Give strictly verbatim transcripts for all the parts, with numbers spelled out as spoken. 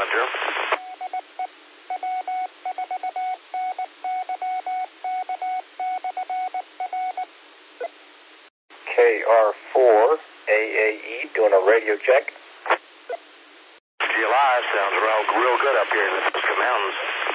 Roger. K R four A A E doing a radio check. G L I sounds real, real good up here in the Nebraska Mountains.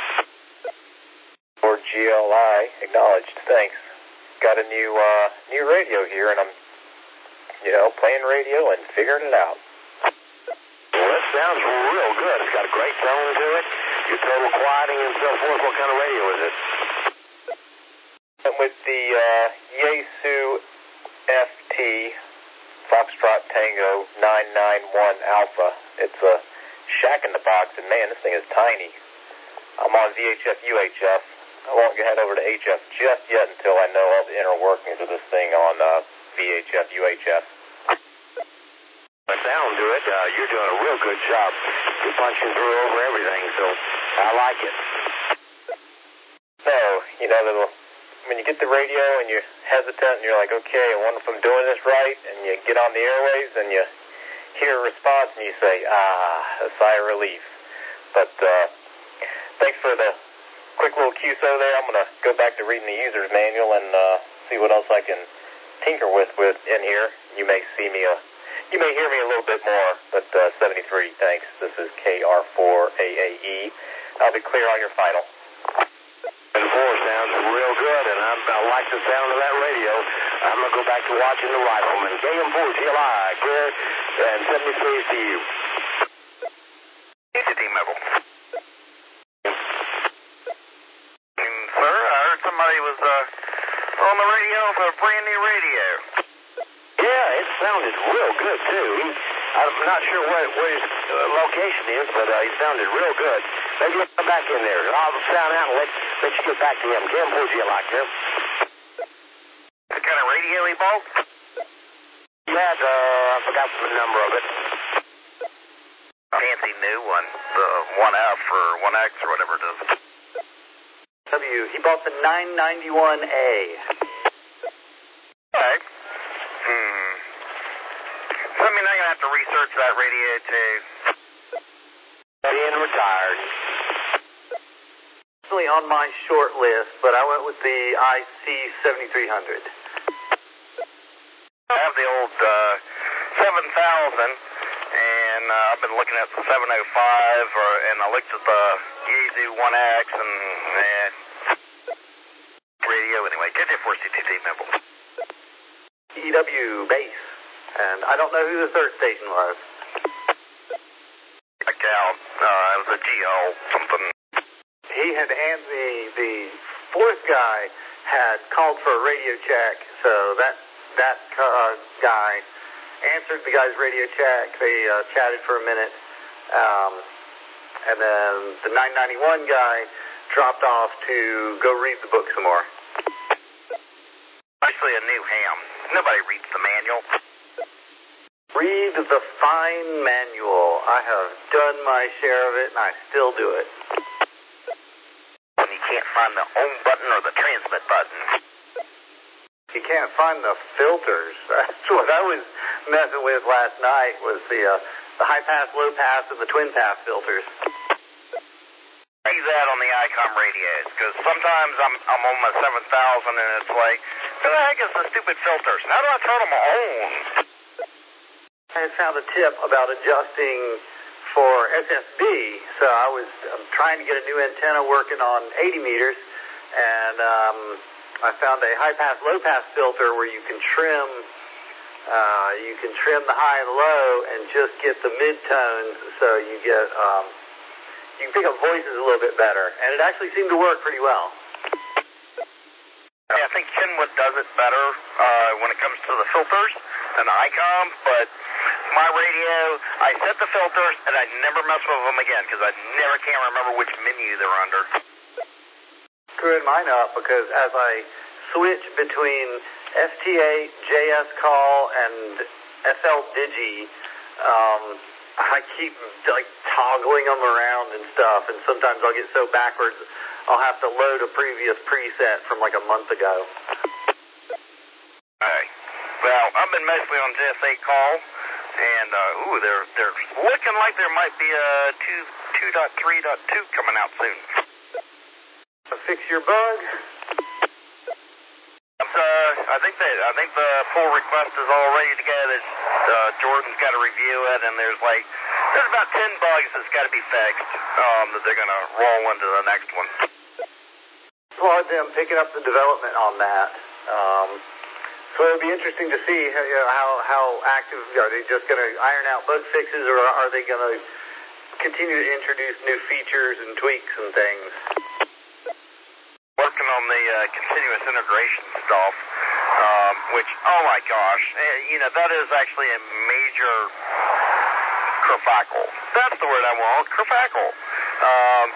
Or G L I, acknowledged, thanks. Got a new uh, new radio here, and I'm, you know, playing radio and figuring it out. Well, that sounds real good. It's got a great tone to it. Your total quieting and so forth. What kind of radio is it? And with the uh, Yaesu F T Foxtrot Tango nine nine one Alpha. It's a shack in the box, and man, this thing is tiny. I'm on V H F U H F. I won't head over to H F just yet until I know all the inner workings of this thing on uh, V H F U H F. The sound to it, uh, you're doing a real good job. You're punching through over everything, so I like it. So, you know, the, when you get the radio and you're hesitant and you're like, okay, I wonder if I'm doing this right, and you get on the airwaves and you hear a response and you say, ah, a sigh of relief. But uh, thanks for the quick little Q S O there. I'm going to go back to reading the user's manual and uh, see what else I can tinker with, with in here. You may see me, uh, you may hear me a little bit more, but uh, seventy-three, thanks. This is K R four A A E. I'll be clear on your final. And four sounds real good, and I'm, I like the sound of that radio. I'm going to go back to watching the Rifleman. K M four G L I, clear, and seventy-three is to you. It's a team level. Sir, I heard somebody was uh, on the radio for a brand new radio. Yeah, it sounded real good, too. He, I'm not sure where, where his uh, location is, but uh, he sounded real good. Maybe he'll come back in there. I'll sound out and let, let you get back to him. K M four G L I, clear. What kind of radio he bought? He had, uh, I forgot the number of it. Fancy new one, the one F or one X or whatever it is. W, he bought the nine ninety-one A. Okay. Hmm. So I mean, I'm going to have to research that radio too. Being retired. Actually on my short list, but I went with the I C seventy-three hundred. I have the old uh, seven thousand, and uh, I've been looking at the seven oh five, or, and I looked at the Yaesu one X, and eh, radio anyway. J J four C T T Mimble. E W base, and I don't know who the third station was. A gal, uh, it was a G L something. He had handed me, the fourth guy had called for a radio check, so that that uh, guy answered the guy's radio check. They uh, chatted for a minute, um, and then the nine ninety-one guy dropped off to go read the book some more. Actually, a new ham. Nobody reads the manual. Read the fine manual. I have done my share of it, and I still do it. When you can't find the home button or the transmit button. You can't find the filters. That's what I was messing with last night, was the uh, the high pass, low pass, and the twin pass filters. I use that on the ICOM radios, because sometimes I'm I'm on my seven thousand, and it's like, who the heck is the stupid filters? How do I turn them on? I had found a tip about adjusting for S S B, so I was um, trying to get a new antenna working on eighty meters, and um, I found a high-pass, low-pass filter where you can trim, uh, you can trim the high and low and just get the mid-tones, so you get, um, you can pick up voices a little bit better, and it actually seemed to work pretty well. Yeah, I think Kenwood does it better uh, when it comes to the filters than ICOM, but my radio, I set the filters, and I never mess with them again, because I never can remember which menu they're under. Screwing mine up, because as I switch between S T eight, J S call, and S L Digi, um, I keep like toggling them around and stuff, and sometimes I'll get so backwards, I'll have to load a previous preset from like a month ago. Alright. Well, I've been mostly on J S eight call, and, uh, ooh, they're, they're looking like there might be a two two point three point two coming out soon. So fix your bug. Uh, I think that I think the pull request is all ready to go. There's, uh, Jordan's got to review it, and there's like there's about ten bugs that's got to be fixed um, that they're going to roll into the next one. Applaud them picking up the development on that. Um, so it'll be interesting to see how you know, how, how active are they just going to iron out bug fixes, or are they going to continue to introduce new features and tweaks and things? Working on the uh, continuous integration stuff, um, which, oh my gosh, eh, you know, that is actually a major kerfuffle. That's the word I want, kerfuffle. Um,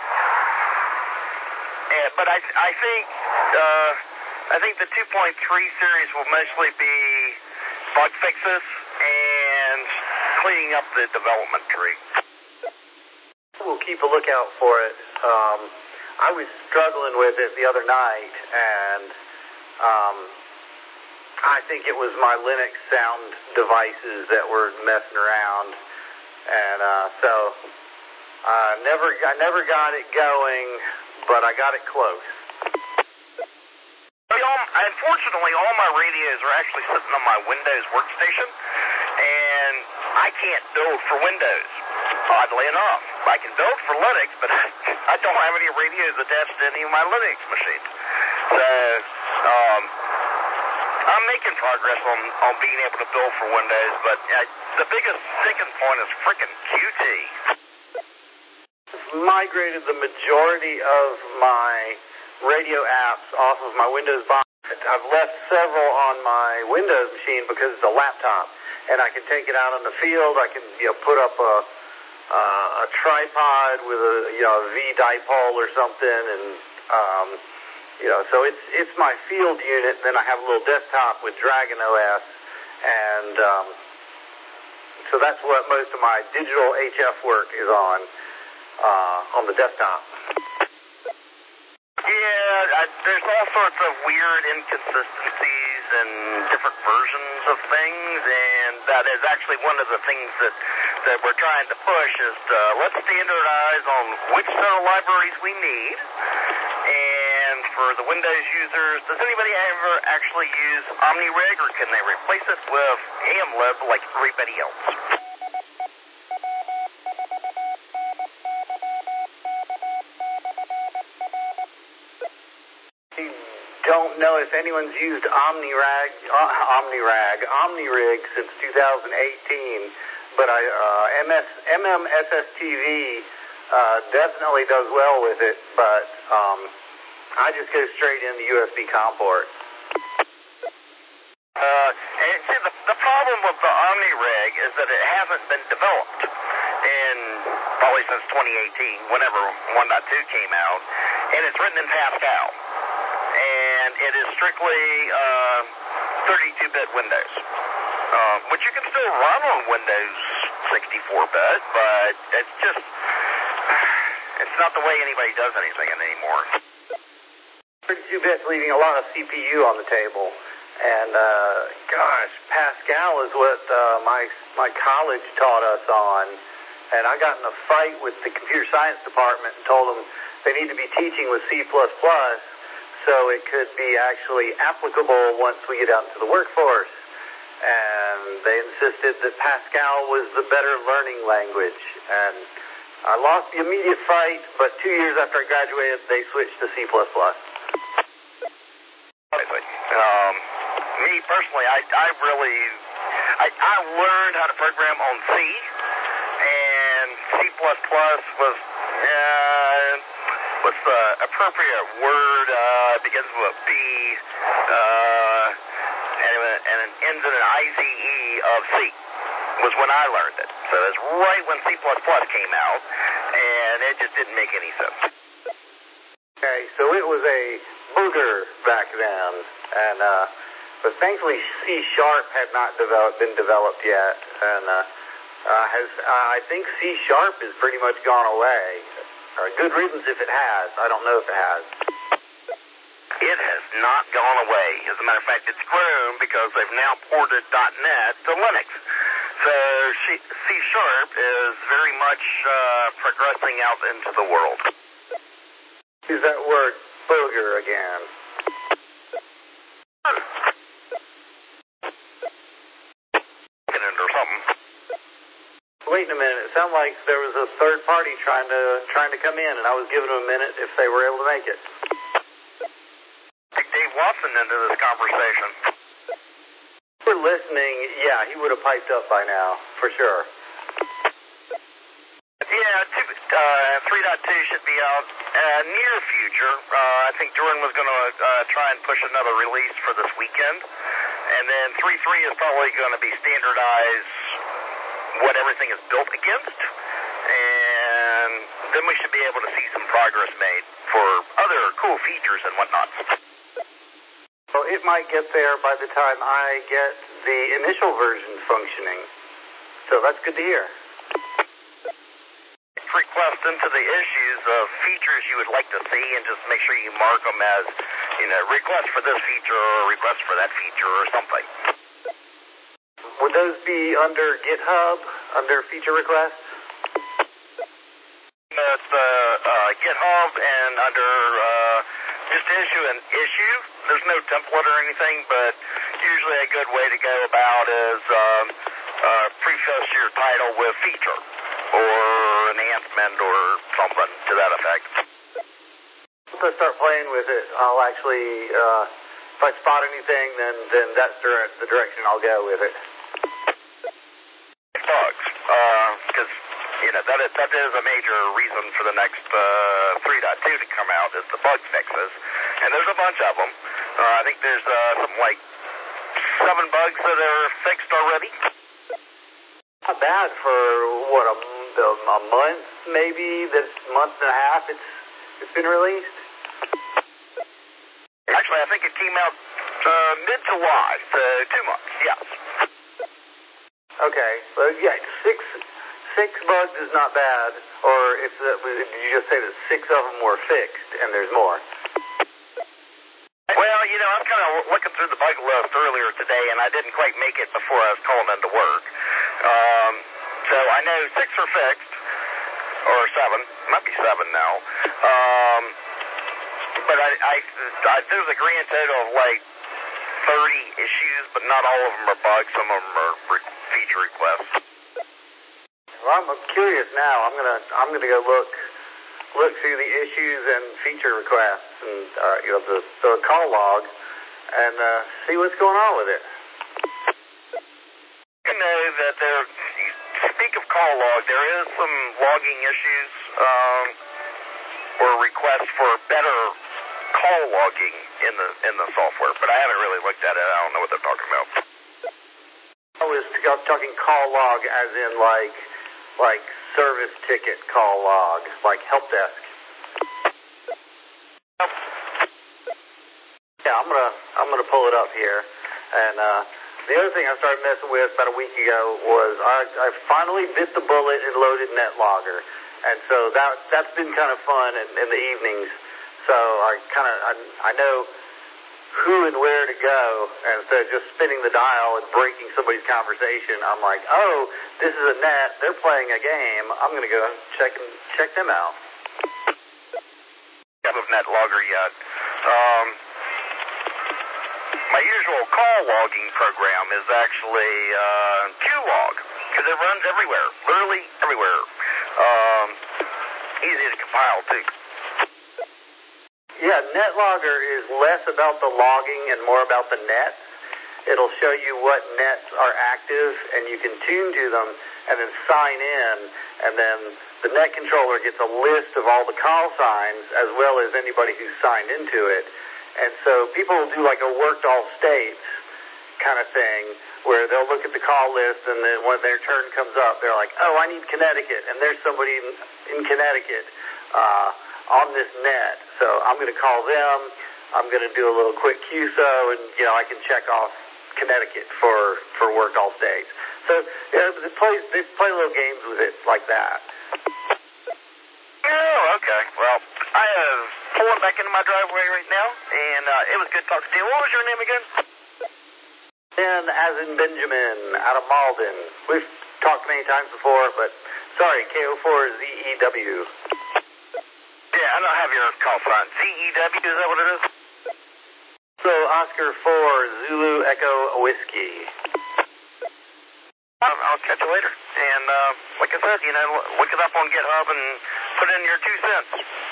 and, but I, I think, uh, I think the two point three series will mostly be bug fixes and cleaning up the development tree. We'll keep a lookout for it. Um, I was struggling with it the other night, and um, I think it was my Linux sound devices that were messing around, and uh, so I never, I never got it going, but I got it close. Unfortunately, all my radios are actually sitting on my Windows workstation, and I can't build for Windows. Oddly enough, I can build for Linux, but I don't have any radios attached to any of my Linux machines. So, um, I'm making progress on, on being able to build for Windows, but uh, the biggest sticking point is frickin' Q T. I've migrated the majority of my radio apps off of my Windows box. I've left several on my Windows machine because it's a laptop, and I can take it out on the field. I can, you know, put up a uh, a tripod with a, you know, a V-dipole or something, and um, you know, so it's it's my field unit. Then I have a little desktop with Dragon O S, and um, so that's what most of my digital H F work is on uh, on the desktop. Yeah, I, there's all sorts of weird inconsistencies and different versions of things, and that is actually one of the things that, that we're trying to push is to, let's standardize on which set of libraries we need. And for the Windows users, does anybody ever actually use OmniRig, or can they replace it with AMLib like everybody else? Don't know if anyone's used OmniRag, uh, OmniRag, OmniRig since two thousand eighteen, but I, uh, M S, M M S S T V uh, definitely does well with it, but um, I just go straight in the U S B COM port. Uh, and see, the, the problem with the OmniRig is that it hasn't been developed in probably since twenty eighteen, whenever one point two came out, and it's written in Pascal. And it is strictly uh, thirty-two bit Windows, uh, which you can still run on Windows sixty-four bit, but it's just, it's not the way anybody does anything anymore. thirty-two bit's leaving a lot of C P U on the table, and uh, gosh, Pascal is what uh, my, my college taught us on, and I got in a fight with the computer science department and told them they need to be teaching with C plus plus, so it could be actually applicable once we get out into the workforce. And they insisted that Pascal was the better learning language. And I lost the immediate fight, but two years after I graduated, they switched to C plus plus. Um, me personally, I, I really, I, I learned how to program on C, and C plus plus was, uh, what's the appropriate word, uh, begins with a B, uh, and, and it ends in an I Z E of C, was when I learned it. So it's right when C plus plus came out, and it just didn't make any sense. Okay, so it was a booger back then, and, uh, but thankfully C Sharp had not developed, been developed yet, and, uh, uh, has, uh, I think C Sharp has pretty much gone away. Or good riddance if it has. I don't know if it has. It has not gone away. As a matter of fact, it's grown because they've now ported .NET to Linux. So she, C Sharp is very much uh, progressing out into the world. Use that word booger again. Or something. Wait a minute. It sounded like there was a third party trying to trying to come in, and I was giving them a minute if they were able to make it. Take Dave Watson into this conversation. If we're listening, yeah, he would have piped up by now, for sure. Yeah, two, uh, three point two should be out uh, near future. Uh, I think Jordan was going to uh, try and push another release for this weekend. And then three point three is probably going to be standardized what everything is built against. And then we should be able to see some progress made for other cool features and whatnot. So it might get there by the time I get the initial version functioning. So that's good to hear. Request into the issues of features you would like to see and just make sure you mark them as, you know, request for this feature or request for that feature or something. Would those be under GitHub, under feature requests? It's uh, uh, GitHub and under uh, just issue an issue. There's no template or anything, but usually a good way to go about is um, uh, preface your title with feature or enhancement or something to that effect. Once I start playing with it, I'll actually, uh, if I spot anything, then, then that's direct, the direction I'll go with it. Bugs, because, uh, you know, that is, that is a major reason for the next uh, three point two to come out is the bug fixes. And there's a bunch of them. Uh, I think there's uh, something like seven bugs that are fixed already. Not bad for, what, a, a month maybe, this month and a half it's it's been released? Actually, I think it came out uh, mid-July, so two months, yes. Okay, well, yeah, six six bugs is not bad, or if the, did you just say that six of them were fixed and there's more? Well, you know, I'm kind of looking through the bug list earlier today, and I didn't quite make it before I was calling into work. Um, so I know six are fixed, or seven, might be seven now. Um, but I, I, I, there's a grand total of like thirty issues, but not all of them are bugs. Some of them are re- feature requests. Well, I'm curious now. I'm gonna I'm gonna go look look through the issues and feature requests and uh, you know the, the call log and uh, see what's going on with it. You know that there. Speak of call log, there is some logging issues um, or requests for better call logging in the in the software, but I haven't really looked at it. I don't know what they're talking about. I was talking call log as in like like service ticket call log, like help desk. Yeah, I'm gonna I'm gonna pull it up here, and uh, the other thing I started messing with about a week ago was I, I finally bit the bullet and loaded NetLogger, and so that that's been kind of fun in, in the evenings. So I kind of I, I know who and where to go, and instead of just spinning the dial and breaking somebody's conversation, I'm like, oh, this is a net. They're playing a game. I'm gonna go check and check them out. I haven't NetLogger yet. Um, My usual call logging program is actually uh, Qlog, because it runs everywhere, literally everywhere. Um, easy to compile, too. Yeah, NetLogger is less about the logging and more about the nets. It'll show you what nets are active, and you can tune to them and then sign in, and then the net controller gets a list of all the call signs as well as anybody who's signed into it. And so people will do like a worked all states kind of thing where they'll look at the call list and then when their turn comes up, they're like, oh, I need Connecticut. And there's somebody in, in Connecticut uh, on this net. So I'm going to call them. I'm going to do a little quick Q S O and, you know, I can check off Connecticut for, for worked all states. So you know, they, play, they play little games with it like that. Oh, okay. Well, I am pulling back into my driveway right now, and uh, it was good talking to you. What was your name again? Ben, as in Benjamin, out of Malden. We've talked many times before, but sorry, K O four Z E W. Yeah, I don't have your call sign. Z E W, is that what it is? So, Oscar four, Zulu Echo Whiskey. I'll, I'll catch you later. And uh, like I said, you know, look it up on GitHub and put in your two cents.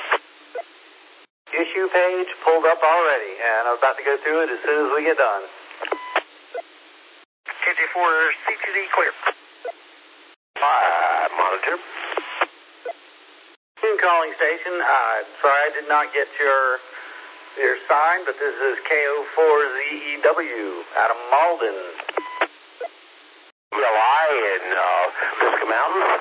Issue page pulled up already, and I'm about to go through it as soon as we get done. K J four C T D clear. Uh, monitor. Team calling station. Uh, sorry I did not get your your sign, but this is K O four Z E W out of Malden. E L I in uh, Pisgah Mountains.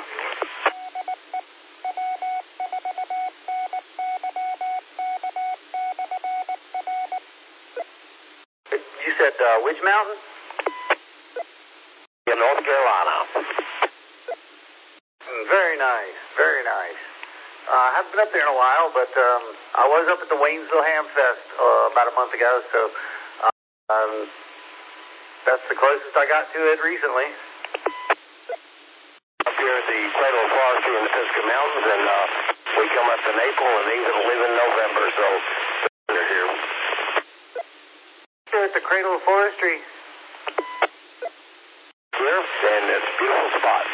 You said uh, which mountain? In North Carolina. Very nice, very nice. Uh, I haven't been up there in a while, but um, I was up at the Waynesville Ham Fest uh, about a month ago, so uh, um, that's the closest I got to it recently. Up here at the Cradle of Forestry in the Pisgah Mountains, and uh, we come up in April and leave, leave in November, so they're here. Here at the Cradle of Forestry. Here, and it's a beautiful spot.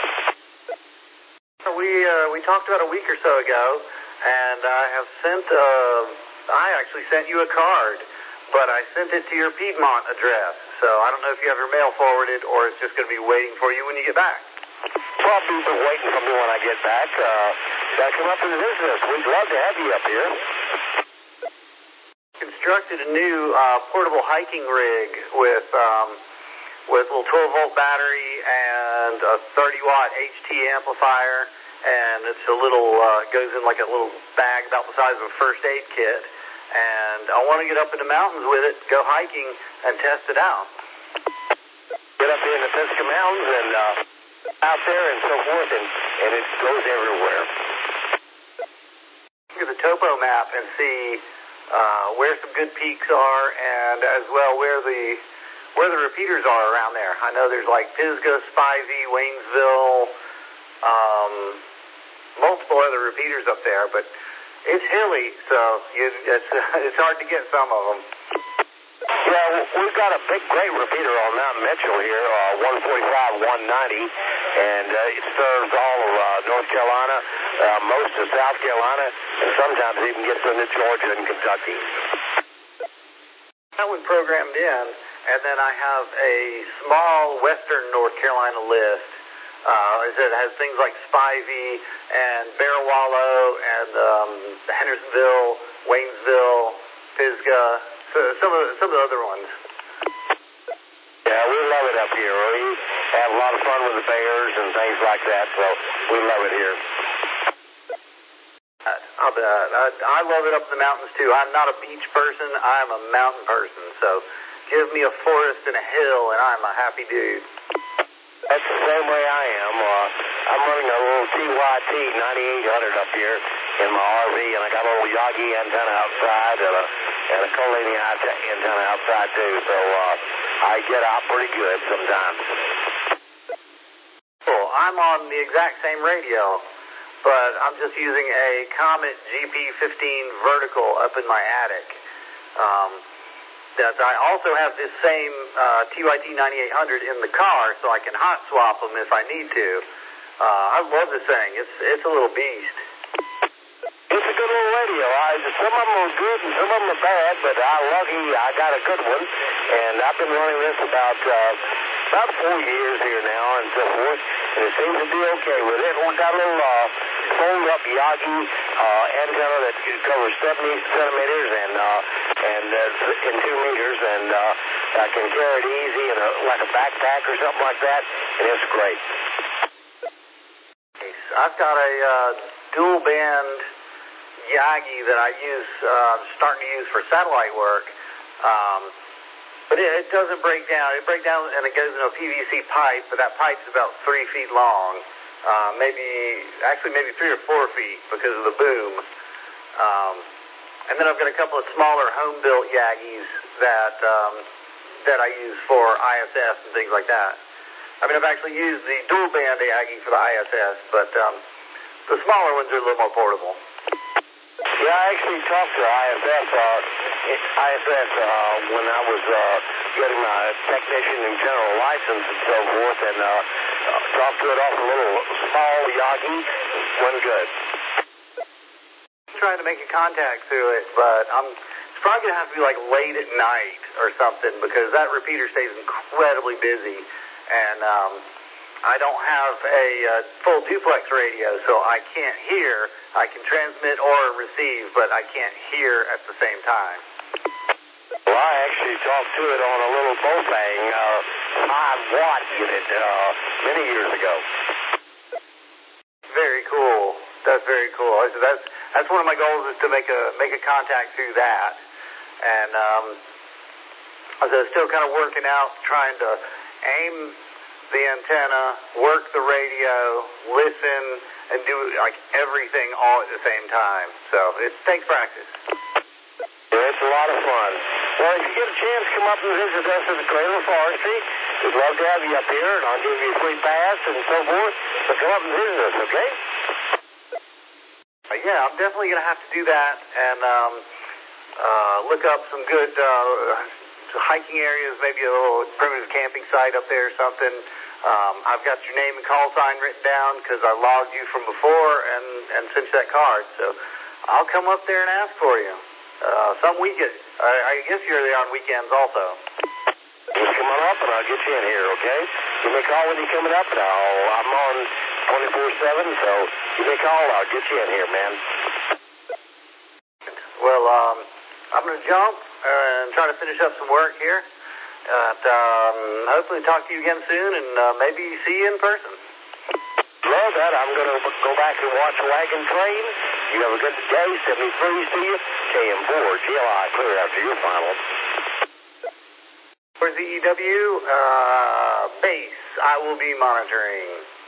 We uh, we talked about a week or so ago, and I have sent, uh, I actually sent you a card, but I sent it to your Piedmont address, so I don't know if you have your mail forwarded or it's just going to be waiting for you when you get back. Probably be waiting for me when I get back. Uh, gotta come up and visit us. We'd love to have you up here. Constructed a new uh, portable hiking rig with um, with a little twelve volt battery and a thirty watt H T amplifier, and it's a little uh, goes in like a little bag about the size of a first aid kit. And I want to get up in the mountains with it, go hiking, and test it out. Get up here in the Pisgah Mountains and uh, out there and so forth, and, and it goes everywhere. Look at the topo map and see uh, where some good peaks are, and as well where the where the repeaters are around there. I know there's like Pisgah, Spivey, Waynesville, um, multiple other repeaters up there, but it's hilly, so you, it's it's hard to get some of them. Yeah, we've got a big, great repeater on Mount Mitchell here, uh, one forty-five, one ninety, and uh, it serves all of uh, North Carolina, uh, most of South Carolina, and sometimes even gets into Georgia and Kentucky. That one programmed in, and then I have a small western North Carolina list. Uh, it has things like Spivey and Bear Wallow and um, Hendersonville, Waynesville, Pisgah, so some of the, some of the other ones. Yeah, we love it up here. We have a lot of fun with the bears and things like that, so we love it here. I bet. I, I love it up in the mountains, too. I'm not a beach person. I'm a mountain person, so give me a forest and a hill, and I'm a happy dude. That's the same way I am. Uh, I'm running a little T Y T ninety-eight hundred up here in my R V, and I got a little Yagi antenna outside and a, and a Colini antenna outside, too, so uh, I get out pretty good sometimes. Cool. I'm on the exact same radio, but I'm just using a Comet G P fifteen vertical up in my attic. Um, that I also have this same uh, T Y T ninety-eight hundred in the car, so I can hot swap them if I need to. Uh, I love this thing. It's it's a little beast. It's a good little radio. I, some of them are good and some of them are bad, but I'm lucky I got a good one, and I've been running this about uh, about four years here now and so forth, and it seems to be okay with it. We've got a little uh, fold-up Yagi uh, antenna that covers seventy centimeters and uh, and uh, in two meters, and uh, I can carry it easy in a, like a backpack or something like that, and it's great. I've got a uh, dual-band Yagi that I use, uh, starting to use for satellite work, um, but it, it doesn't break down. It breaks down and it goes in a P V C pipe, but that pipe's about three feet long, uh, maybe, actually maybe three or four feet because of the boom. Um, and then I've got a couple of smaller home-built Yagis that um, that I use for I S S and things like that. I mean, I've actually used the dual band Aggie for the I S S, but um, the smaller ones are a little more portable. Yeah, I actually talked to I S S, uh, I S S uh, when I was uh, getting my technician and general license and so forth, and uh, uh, talked to it off a little small Yagi. Went good. Trying to make a contact through it, but I'm it's probably going to have to be like late at night or something because that repeater stays incredibly busy, and um, I don't have a uh, full duplex radio, so I can't hear. I can transmit or receive, but I can't hear at the same time. Well, I actually talked to it on a little Bofang uh, five watt unit uh, many years ago. Very cool. That's very cool. So that's that's one of my goals is to make a make a contact through that, and um, I was still kind of working out, trying to aim the antenna, work the radio, listen, and do like everything all at the same time. So it takes practice. Yeah, it's a lot of fun. Well, if you get a chance, come up and visit us at the Cradle of Forestry. We'd love to have you up here, and I'll give you a free pass and so forth. So come up and visit us, okay? Uh, yeah, I'm definitely going to have to do that and um, uh, look up some good uh, hiking areas, maybe a little primitive camping site up there or something. Um, I've got your name and call sign written down because I logged you from before and, and sent you that card. So I'll come up there and ask for you. Uh, some weekend. I, I guess you're there on weekends also. Just come on up and I'll get you in here, okay? Give me a call when you're coming up. And I'll, I'm on twenty-four seven, so give me a call. I'll get you in here, man. Well, um, I'm going to jump and try to finish up some work here. And um, hopefully talk to you again soon and uh, maybe see you in person. Love that. I'm going to go back and watch Wagon Train. You have a good day. seventy-three, see you. K M four, G L I, clear after your final. For Z E W, uh, base, I will be monitoring.